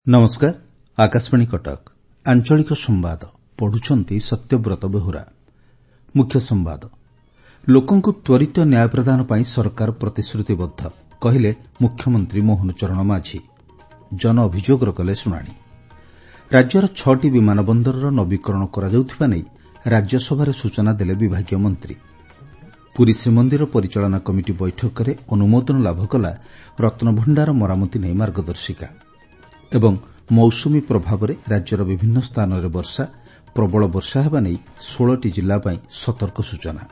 नमस्कार। आकाशवाणी कटक आंचलिक संवाद पढ़ुछंती सत्यव्रत बेहुरा। मुख्य संवाद। लोकंकु त्वरित न्याय प्रदान पाई सरकार प्रतिश्रुतिबद्ध कहिले मुख्यमंत्री मोहन चरण माझी। जन अभियोगर कले शुणाणी। राज्यर 6टी विमान बंदरर नवीकरण करा जाउथिबा नै राज्यसभा सूचना देले विभागीय मंत्री। पुरी श्रीमंदिर परिचालना कमिटी बैठक में अनुमोदन लाभ कला रत्नभंडार मरामती नै मार्गदर्शिका। एवं मौसुमी प्रभाव में राज्यर विभिन्न स्थान में वर्षा प्रबल वर्षा हेबा नै 16टी जिला पई सतर्क सूचना।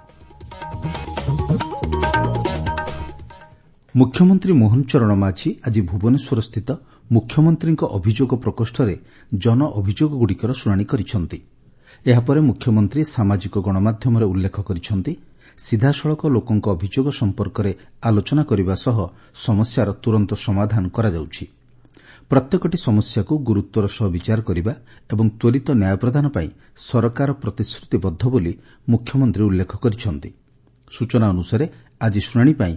मुख्यमंत्री मोहन चरण माझी आज भुवनेश्वर स्थित मुख्यमंत्री अभियोग प्रकोष्ठ में जन अभियोगगुड़िकर शुणाणी करिसेंति। एहापरे मुख्यमंत्री सामाजिक गणमाध्यम उल्लेख करिसेंति सीधासलख लोकंक अभियोग संपर्क में आलोचना करने सह समस्यार तुरंत समाधान करा जाउछि। प्रत्येकटी समस्या को गुरुत्वर सह विचार करने एवं त्वरित न्याय प्रदान पाई सरकार प्रतिश्रुतिबद्ध बोली मुख्यमंत्री उल्लेख करिसेंति। सूचना अनुसार आज शुणाणी पाई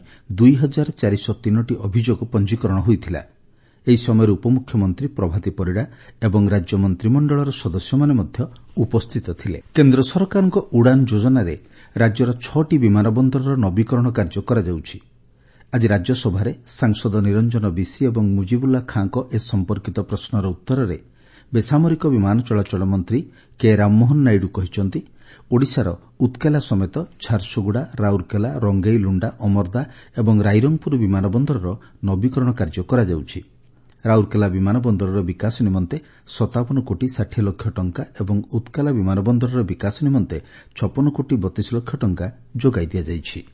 2403टी अभियोग पंजीकरण होइथिला। एही समय उपमुख्यमंत्री प्रभाती परिडा एवं राज्य मंत्रिमंडलर सदस्य माने मध्य उपस्थित थिले। केन्द्र सरकारक उड़ान योजना रे राज्यर 6टी विमान बंदरर नवीकरण कार्य करा जाउछि। आज राज्यसभा सांसद निरंजन बिसी एवं मुजिबुल्ला खां को ए संपर्कित प्रश्नर उत्तर में बेसामरिक विमान चलाचल मंत्री के राममोहन नायडू कहिसेंति ओडिशार उत्केला समेत झारसुगुड़ा राउरकेला रंगईलुंडा अमरदा एवं रायरंगपुर विमान बंदरर नवीकरण कार्य करा जाउछि। राउरकेला विमान बंदरर विकास निमंते 57 कोटी 60 लाख टंका एवं उत्केला विमान बंदरर विकास निमंते 56 कोटी 32 लाख टंका जोगाई दिया जाइछि।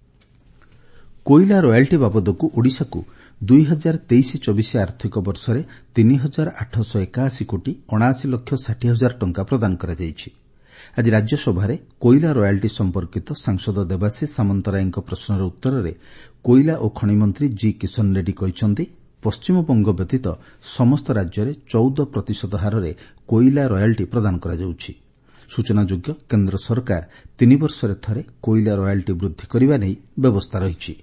कोईला रॉयल्टी बाबदकू ओडिशा को 2023-24 आर्थिक वर्ष में 3881 कोटी 79 लाख 60 हजार टंका प्रदान करा जाइछि। आज राज्यसभा कोईला रॉयल्टी संपर्कित सांसद देवाशीष सामंतराय प्रश्नर उत्तर में कोईला और खनि मंत्री जी किशन रेड्डी कहिसेंति पश्चिमबंग व्यतीत समस्त राज्य में 14% हार में कोईला रॉयल्टी प्रदान करा जाउछि। सूचनायोग्य केन्द्र सरकार 3 वर्ष थरे कोईला रॉयल्टी वृद्धि करने नहीं व्यवस्था रही।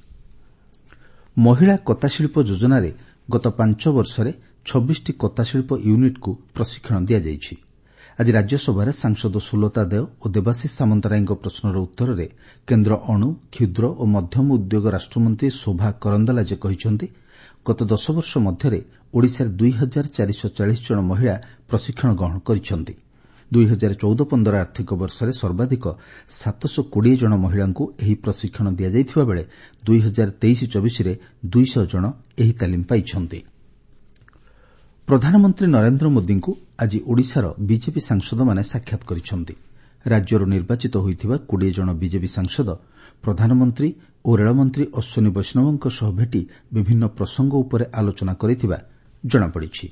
महिला कताशिल्प योजना रे गत 5 वर्ष में 26टी कताशिल्प यूनिट को प्रशिक्षण दिया जाइछि। आज राज्यसभा सांसद सुलता देव और देवाशीष सामंतराय प्रश्नर उत्तर में केन्द्र अणु क्षुद्र और मध्यम उद्योग राष्ट्रमंत्री शोभा करंदलाजे कहिसेंति गत 10 वर्ष मध्य ओडिशा 2440 जन महिला प्रशिक्षण ग्रहण करिसेंति। 2014-15 आर्थिक वर्ष में सर्वाधिक 720 जन महिला को एही प्रशिक्षण दिया जाइथिबा बेले 2023-24 रे 200 जन एही तालीम पाइछंती। प्रधानमंत्री नरेंद्र मोदी को आज ओडिशार बीजेपी सांसद माने साक्षात करिसेंति। राज्यर निर्वाचित होइथिबा 20 जन बीजेपी सांसद प्रधानमंत्री और रेलमंत्री अश्विनी वैष्णवଙ୍କ सह भेटी विभिन्न प्रसंग उपरे आलोचना करिथिबा जଣା पड़िछि।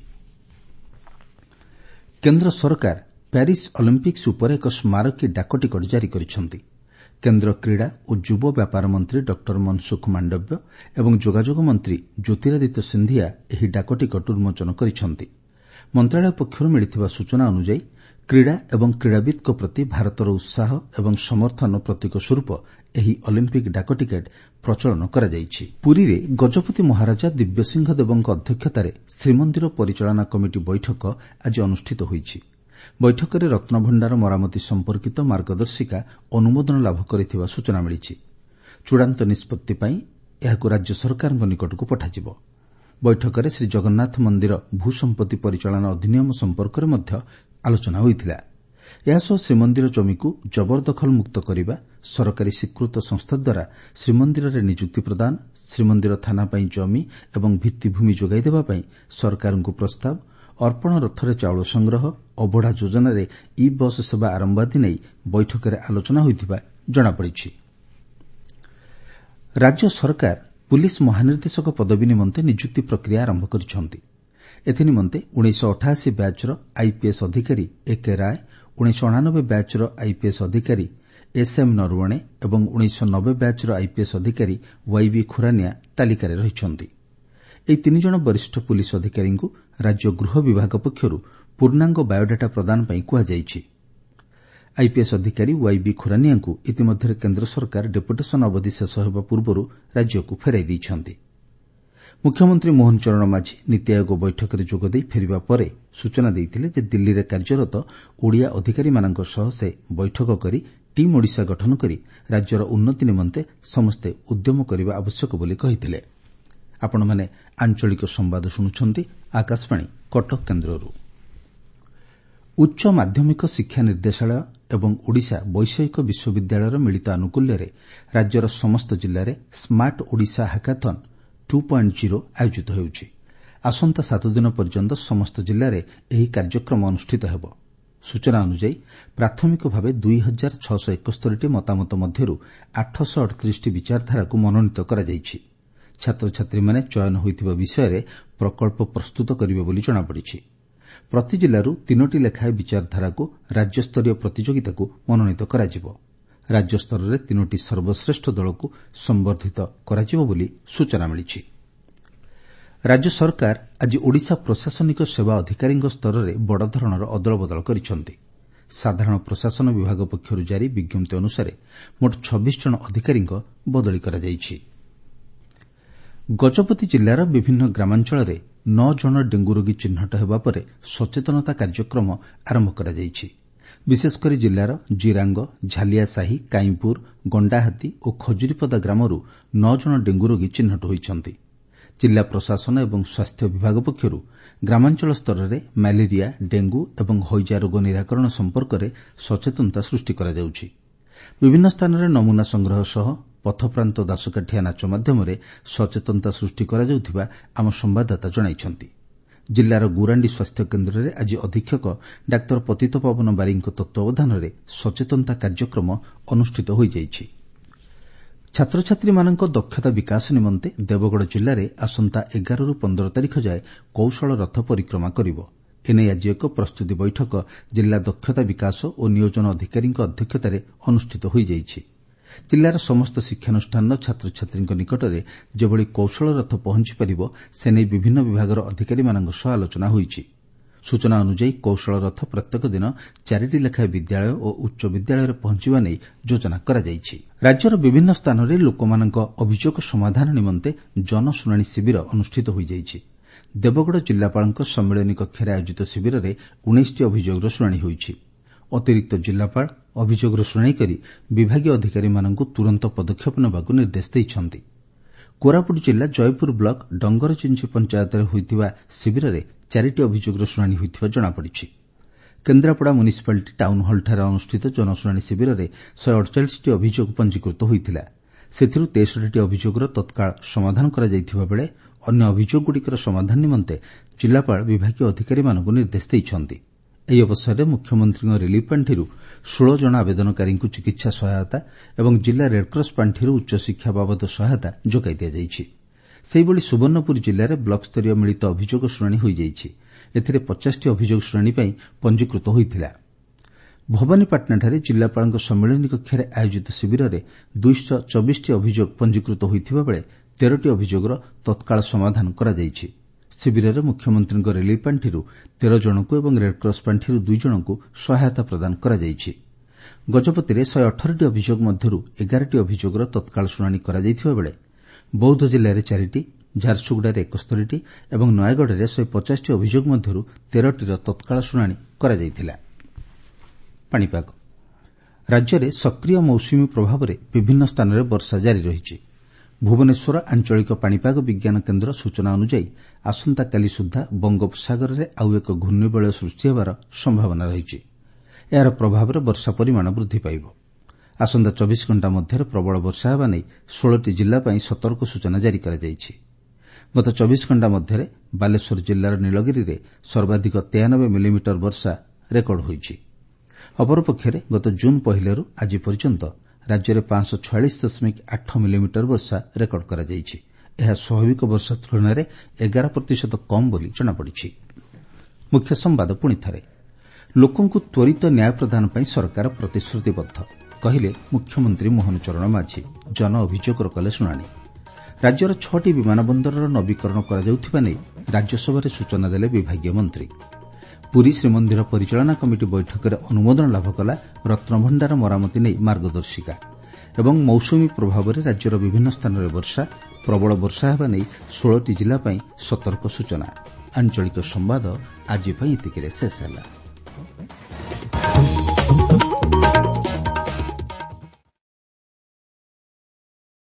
केन्द्र सरकार प्यारिस ओलंपिक्स उपर एक स्मारकी डाक टिकट जारी करिसेंति। केन्द्र क्रीड़ा और युव व्यापार मंत्री डॉ मनसुख मांडव्य एवं जोगाजोग मंत्री ज्योतिरादित्य सिंधिया एही डाक टिकट उन्मोचन करिसेंति। मंत्रालय पक्षरु मिलिथिबा सूचना अनुसार क्रीड़ा एवं क्रीड़ाविदक प्रति भारतर उत्साह एवं समर्थन प्रतीक स्वरूप एही ओलंपिक डाक टिकट प्रचलन करा जाइछि। पुरी रे गजपति महाराजा दिव्यसिंह देवଙ୍କ अध्यक्षतार श्रीमंदिर परिचालना कमिटी बैठक आज अनुष्ठित होइछि। बैठक में रत्नभंडार मरामती संपर्कित मार्गदर्शिका अनुमोदन लाभ करिथिबा सूचना मिलिछि। चूड़ांत निष्पत्ति पई एहाकु राज्य सरकार निकट को पठाजिबो। बैठक में श्री जगन्नाथ मंदिर भूसंपत्ति परिचालना अधिनियम संपर्क में मध्य आलोचना होइथिला। यासो श्रीमंदिर जमी को जबरदखल मुक्त करने सरकारी स्वीकृत संस्था द्वारा श्रीमंदिर रे नियुक्ति प्रदान श्रीमंदिर थाना पई जमी एवं भित्तिभूमि जोगाई देबा पई सरकार को प्रस्ताव अर्पण रथरे चाउल संग्रह अबढ़ा योजना रे ई बस सेवा आरंभ आदि नहीं बैठक में आलोचना होइथिबा जଣା पड़िछि। राज्य सरकार पुलिस महानिर्देशक पदवी निमंते नियुक्ति प्रक्रिया आरंभ करिसेंति। एथि निमंते 1988 बैचर आईपीएस अधिकारी एके राय 1999 बैचर आईपीएस अधिकारी एसएम नरवणे एवं 1990 बैचर आईपीएस अधिकारी वाईबी खुरानिया तालिकार रहिसेंति। एही 3 जन वरिष्ठ पुलिस अधिकारी को राज्य गृह विभाग पक्षरु पूर्णांग बायोडाटा प्रदान पई कुहा जाइछि। आईपीएस अधिकारी वाईबी खुरानिया को इतिमध्य केन्द्र सरकार डेपुटेशन अवधि शेष होगा पूर्व राज्य को फेराई दैछंती। ମୁଖ୍ୟମନ୍ତ୍ରୀ ମୋହନ ଚରଣ ମାଝୀ ନୀତି ଆୟୋଗ ବୈଠକରେ ଯୋଗଦେଇ ଫେରିବା ପରେ ସୂଚନା ଦେଇଥିଲେ ଯେ ଦିଲ୍ଲୀରେ କାର୍ଯ୍ୟରତ ଓଡ଼ିଆ ଅଧିକାରୀମାନଙ୍କ ସହ ସେ ବୈଠକ କରି ଟିମ୍ ଓଡ଼ିଶା ଗଠନ କରି ରାଜ୍ୟର ଉନ୍ନତି ନିମନ୍ତେ ସମସ୍ତେ ଉଦ୍ୟମ କରିବା ଆବଶ୍ୟକ ବୋଲି କହିଥିଲେ। ଆପଣମାନେ ଆଞ୍ଚଳିକ ସମ୍ବାଦ ଶୁଣୁଛନ୍ତି ଆକାଶବାଣୀ କଟକ କେନ୍ଦ୍ରରୁ। ଉଚ୍ଚ ମାଧ୍ୟମିକ ଶିକ୍ଷା ନିର୍ଦ୍ଦେଶାଳୟ ଏବଂ ଓଡ଼ିଶା ବୈଷୟିକ ବିଶ୍ୱବିଦ୍ୟାଳୟର ମିଳିତ ଆନୁକୂଲ୍ୟରେ ରାଜ୍ୟର ସମସ୍ତ ଜିଲ୍ଲାରେ ସ୍ମାର୍ଟ ଓଡ଼ିଶା ହାକାଥନ୍ 2.0 ଆୟୋଜିତ ହେଉଛି। ଆସନ୍ତା 7 ଦିନ ପର୍ଯ୍ୟନ୍ତ ସମସ୍ତ ଜିଲ୍ଲାରେ ଏହି କାର୍ଯ୍ୟକ୍ରମ ଅନୁଷ୍ଠିତ ହେବ। ସୂଚନା ଅନୁଯାୟୀ ପ୍ରାଥମିକ ଭାବେ 2671ଟି ମତାମତ ମଧ୍ୟରୁ 838ଟି ବିଚାରଧାରାକୁ ମନୋନୀତ କରାଯାଇଛି। ଛାତ୍ରଛାତ୍ରୀମାନେ ଚୟନ ହୋଇଥିବା ବିଷୟରେ ପ୍ରକଳ୍ପ ପ୍ରସ୍ତୁତ କରିବେ ବୋଲି ଜଣାପଡ଼ିଛି। ପ୍ରତି ଜିଲ୍ଲାରୁ 3ଟି ଲେଖାଏଁ ବିଚାରଧାରାକୁ ରାଜ୍ୟସ୍ତରୀୟ ପ୍ରତିଯୋଗିତାକୁ ମନୋନୀତ କରାଯିବ। ରାଜ୍ୟସ୍ତରରେ 3ଟି ସର୍ବଶ୍ରେଷ୍ଠ ଦଳକୁ ସମ୍ବର୍ଦ୍ଧିତ କରାଯିବ ବୋଲି ସୂଚନା ମିଳିଛି। ରାଜ୍ୟ ସରକାର ଆଜି ଓଡ଼ିଶା ପ୍ରଶାସନିକ ସେବା ଅଧିକାରୀଙ୍କ ସ୍ତରରେ ବଡ଼ ଧରଣର ଅଦଳବଦଳ କରିଛନ୍ତି। ସାଧାରଣ ପ୍ରଶାସନ ବିଭାଗ ପକ୍ଷରୁ ଜାରି ବିଜ୍ଞପ୍ତି ଅନୁସାରେ ମୋଟ 26 ଜଣ ଅଧିକାରୀଙ୍କ ବଦଳି କରାଯାଇଛି। ଗଜପତି ଜିଲ୍ଲାର ବିଭିନ୍ନ ଗ୍ରାମାଞ୍ଚଳରେ 9 ଜଣ ଡେଙ୍ଗୁ ରୋଗୀ ଚିହ୍ନଟ ହେବା ପରେ ସଚେତନତା କାର୍ଯ୍ୟକ୍ରମ ଆରମ୍ଭ କରାଯାଇଛି। ବିଶେଷକରି ଜିଲ୍ଲାର ଜିରାଙ୍ଗ, ଝାଲିଆସାହି, କାଇଁପୁର, ଗଣ୍ଡାହାତୀ ଓ ଖଜୁରୀପଦା ଗ୍ରାମରୁ 9 ଜଣ ଡେଙ୍ଗୁ ରୋଗୀ ଚିହ୍ନଟ ହୋଇଛନ୍ତି। ଜିଲ୍ଲା ପ୍ରଶାସନ ଏବଂ ସ୍ୱାସ୍ଥ୍ୟ ବିଭାଗ ପକ୍ଷରୁ ଗ୍ରାମାଞ୍ଚଳ ସ୍ତରରେ ମ୍ୟାଲେରିଆ, ଡେଙ୍ଗୁ ଏବଂ ହଇଜା ରୋଗ ନିରାକରଣ ସମ୍ପର୍କରେ ସଚେତନତା ସୃଷ୍ଟି କରାଯାଉଛି। ବିଭିନ୍ନ ସ୍ଥାନରେ ନମୁନା ସଂଗ୍ରହ ସହ ପଥପ୍ରାନ୍ତ ଦାସକାଠିଆ ନାଚ ମାଧ୍ୟମରେ ସଚେତନତା ସୃଷ୍ଟି କରାଯାଉଥିବା ଆମ ସମ୍ଭାଦଦାତା ଜଣାଇଛନ୍ତି। ଜିଲ୍ଲାର ଗୁରାଣ୍ଡି ସ୍ୱାସ୍ଥ୍ୟ କେନ୍ଦ୍ରରେ ଆଜି ଅଧୀକ୍ଷକ ଡାକ୍ତର ପତିତପାବନ ବାରିଙ୍କ ତତ୍ତ୍ୱାବଧାନରେ ସଚେତନତା କାର୍ଯ୍ୟକ୍ରମ ଅନୁଷ୍ଠିତ ହୋଇଯାଇଛି। ଛାତ୍ରଛାତ୍ରୀମାନଙ୍କ ଦକ୍ଷତା ବିକାଶ ନିମନ୍ତେ ଦେବଗଡ଼ ଜିଲ୍ଲାରେ ଆସନ୍ତା 11ରୁ 15 ତାରିଖ ଯାଏ କୌଶଳ ରଥ ପରିକ୍ରମା କରିବ। ଏନେଇ ଆଜି ଏକ ପ୍ରସ୍ତୁତି ବୈଠକ ଜିଲ୍ଲା ଦକ୍ଷତା ବିକାଶ ଓ ନିୟୋଜନ ଅଧିକାରୀଙ୍କ ଅଧ୍ୟକ୍ଷତାରେ ଅନୁଷ୍ଠିତ ହୋଇଯାଇଛି। ଜିଲ୍ଲାର ସମସ୍ତ ଶିକ୍ଷାନୁଷ୍ଠାନର ଛାତ୍ରଛାତ୍ରୀଙ୍କ ନିକଟରେ ଯେଭଳି କୌଶଳ ରଥ ପହଞ୍ଚି ପାରିବ ସେ ନେଇ ବିଭିନ୍ନ ବିଭାଗର ଅଧିକାରୀମାନଙ୍କ ସହ ଆଲୋଚନା ହୋଇଛି। ସୂଚନା ଅନୁଯାୟୀ କୌଶଳ ରଥ ପ୍ରତ୍ୟେକ ଦିନ 4ଟି ଲେଖାଏଁ ବିଦ୍ୟାଳୟ ଓ ଉଚ୍ଚ ବିଦ୍ୟାଳୟରେ ପହଞ୍ଚିବା ନେଇ ଯୋଜନା କରାଯାଇଛି। ରାଜ୍ୟର ବିଭିନ୍ନ ସ୍ଥାନରେ ଲୋକମାନଙ୍କ ଅଭିଯୋଗ ସମାଧାନ ନିମନ୍ତେ ଜନଶୁଣାଣି ଶିବିର ଅନୁଷ୍ଠିତ ହୋଇଯାଇଛି। ଦେବଗଡ଼ ଜିଲ୍ଲାପାଳଙ୍କ ସମ୍ମିଳନୀ କକ୍ଷରେ ଆୟୋଜିତ ଶିବିରରେ 19ଟି ଅଭିଯୋଗର ଶୁଣାଣି ହୋଇଛି। ଅତିରିକ୍ତ ଜିଲ୍ଲାପାଳ ଅଭିଯୋଗର ଶୁଣାଣି କରି ବିଭାଗୀୟ ଅଧିକାରୀମାନଙ୍କୁ ତୁରନ୍ତ ପଦକ୍ଷେପ ନେବାକୁ ନିର୍ଦ୍ଦେଶ ଦେଇଛନ୍ତି। କୋରାପୁଟ ଜିଲ୍ଲା ଜୟପୁର ବ୍ଲକ ଡଙ୍ଗରଚିଞ୍ଚି ପଞ୍ଚାୟତରେ ହୋଇଥିବା ଶିବିରରେ 4ଟି ଅଭିଯୋଗର ଶୁଣାଣି ହୋଇଥିବା ଜଣାପଡ଼ିଛି। କେନ୍ଦ୍ରାପଡ଼ା ମ୍ୟୁନିସିପାଲିଟି ଟାଉନ୍ ହଲ୍ଠାରେ ଅନୁଷ୍ଠିତ ଜନଶୁଣାଣି ଶିବିରରେ 148ଟି ଅଭିଯୋଗ ପଞ୍ଜୀକୃତ ହୋଇଥିଲା। ସେଥିରୁ 63ଟି ଅଭିଯୋଗର ତତ୍କାଳ ସମାଧାନ କରାଯାଇଥିବା ବେଳେ ଅନ୍ୟ ଅଭିଯୋଗଗୁଡ଼ିକର ସମାଧାନ ନିମନ୍ତେ ଜିଲ୍ଲାପାଳ ବିଭାଗୀୟ ଅଧିକାରୀମାନଙ୍କୁ ନିର୍ଦ୍ଦେଶ ଦେଇଛନ୍ତି। ଏହି ଅବସରରେ ମୁଖ୍ୟମନ୍ତ୍ରୀଙ୍କ ରିଲିଫ୍ ପାଣ୍ଠିରୁ 16 ଜଣ ଆବେଦନକାରୀଙ୍କୁ ଚିକିତ୍ସା ସହାୟତା ଏବଂ ଜିଲ୍ଲା ରେଡ୍କ୍ରସ୍ ପାଣ୍ଠିରୁ ଉଚ୍ଚଶିକ୍ଷା ବାବଦ ସହାୟତା ଯୋଗାଇ ଦିଆଯାଇଛି। ସେହିଭଳି ସୁବର୍ଣ୍ଣପୁର ଜିଲ୍ଲାରେ ବ୍ଲକସ୍ତରୀୟ ମିଳିତ ଅଭିଯୋଗ ଶୁଣାଣି ହୋଇଯାଇଛି। ଏଥିରେ 50ଟି ଅଭିଯୋଗ ଶୁଣାଣି ପାଇଁ ପଞ୍ଜୀକୃତ ହୋଇଥିଲା। ଭବାନୀପାଟଣାଠାରେ ଜିଲ୍ଲାପାଳଙ୍କ ସମ୍ମିଳନୀ କକ୍ଷରେ ଆୟୋଜିତ ଶିବିରରେ 224ଟି ଅଭିଯୋଗ ପଞ୍ଜୀକୃତ ହୋଇଥିବା ବେଳେ 13ଟି ଅଭିଯୋଗର ତତ୍କାଳ ସମାଧାନ କରାଯାଇଛି। ଶିବିରରେ ମୁଖ୍ୟମନ୍ତ୍ରୀଙ୍କ ରିଲିଫ୍ ପାଣ୍ଠିରୁ 13 ଜଣଙ୍କୁ ଏବଂ ରେଡ୍କ୍ରସ୍ ପାଣ୍ଠିରୁ 2 ଜଣଙ୍କୁ ସହାୟତା ପ୍ରଦାନ କରାଯାଇଛି। ଗଜପତିରେ 118ଟି ଅଭିଯୋଗ ମଧ୍ୟରୁ 11ଟି ଅଭିଯୋଗର ତତ୍କାଳ ଶୁଣାଣି କରାଯାଇଥିବା ବେଳେ ବୌଦ୍ଧ ଜିଲ୍ଲାରେ 4ଟି, ଝାରସୁଗୁଡ଼ାରେ 71ଟି ଏବଂ ନୟାଗଡ଼ରେ 150ଟି ଅଭିଯୋଗ ମଧ୍ୟରୁ 13ଟିର ତତ୍କାଳ ଶୁଣାଣି କରାଯାଇଥିଲା। ପାଣିପାଗ ରାଜ୍ୟରେ ସକ୍ରିୟ ମୌସୁମୀ ପ୍ରଭାବରେ ବିଭିନ୍ନ ସ୍ଥାନରେ ବର୍ଷା ଜାରି ରହିଛି। ଭୁବନେଶ୍ୱର ଆଞ୍ଚଳିକ ପାଣିପାଗ ବିଜ୍ଞାନ କେନ୍ଦ୍ର ସୂଚନା ଅନୁଯାୟୀ ଆସନ୍ତାକାଲି ସୁଦ୍ଧା ବଙ୍ଗୋପସାଗରରେ ଆଉ ଏକ ଘୂର୍ଣ୍ଣିବଳୟ ସୃଷ୍ଟି ହେବାର ସମ୍ଭାବନା ରହିଛି। ଏହାର ପ୍ରଭାବରେ ବର୍ଷା ପରିମାଣ ବୃଦ୍ଧି ପାଇବ। ଆସନ୍ତା 24 ଘଣ୍ଟା ମଧ୍ୟରେ ପ୍ରବଳ ବର୍ଷା ହେବା ନେଇ 16ଟି ଜିଲ୍ଲା ପାଇଁ ସତର୍କ ସୂଚନା ଜାରି କରାଯାଇଛି। ଗତ 24 ଘଣ୍ଟା ମଧ୍ୟରେ ବାଲେଶ୍ୱର ଜିଲ୍ଲାର ନୀଳଗିରିରେ ସର୍ବାଧିକ 93 ମିଲିମିଟର ବର୍ଷା ରେକର୍ଡ ହୋଇଛି। ଅପରପକ୍ଷରେ ଗତ ଜୁନ୍ 1ରୁ ଆଜି ପର୍ଯ୍ୟନ୍ତ ରାଜ୍ୟରେ 546.8 ମିଲିମିଟର ବର୍ଷା ରେକର୍ଡ କରାଯାଇଛି। ଏହା ସ୍ୱାଭାବିକ ବର୍ଷା ତୁଳନାରେ 11% କମ୍ ବୋଲି ଜଣାପଡ଼ିଛି। ମୁଖ୍ୟ ସମ୍ବାଦ ପୁଣିଥରେ ଲୋକଙ୍କୁ ତ୍ୱରିତ ନ୍ୟାୟ ପ୍ରଦାନ ପାଇଁ ସରକାର ପ୍ରତିଶ୍ରୁତିବଦ୍ଧ କହିଲେ ମୁଖ୍ୟମନ୍ତ୍ରୀ ମୋହନ ଚରଣ ମାଝୀ। ଜନ ଅଭିଯୋଗର କଲେ ଶୁଣାଣି। ରାଜ୍ୟର 6ଟି ବିମାନ ବନ୍ଦରର ନବୀକରଣ କରାଯାଉଥିବା ନେଇ ରାଜ୍ୟସଭାରେ ସୂଚନା ଦେଲେ ବିଭାଗୀୟ ମନ୍ତ୍ରୀ। ପୁରୀ ଶ୍ରୀମନ୍ଦିର ପରିଚାଳନା କମିଟି ବୈଠକରେ ଅନୁମୋଦନ ଲାଭ କଲା ରତ୍ନଭଣ୍ଡାର ମରାମତି ନେଇ ମାର୍ଗଦର୍ଶିକା। ଏବଂ ମୌସୁମୀ ପ୍ରଭାବରେ ରାଜ୍ୟର ବିଭିନ୍ନ ସ୍ଥାନରେ ବର୍ଷା, ପ୍ରବଳ ବର୍ଷା ହେବା ନେଇ 16ଟି ଜିଲ୍ଲା ପାଇଁ ସତର୍କ ସୂଚନା। ଆଞ୍ଚଳିକ ସମ୍ବାଦ ଆଜି ପାଇଁ ଏତିକିରେ ଶେଷ ହେଲା।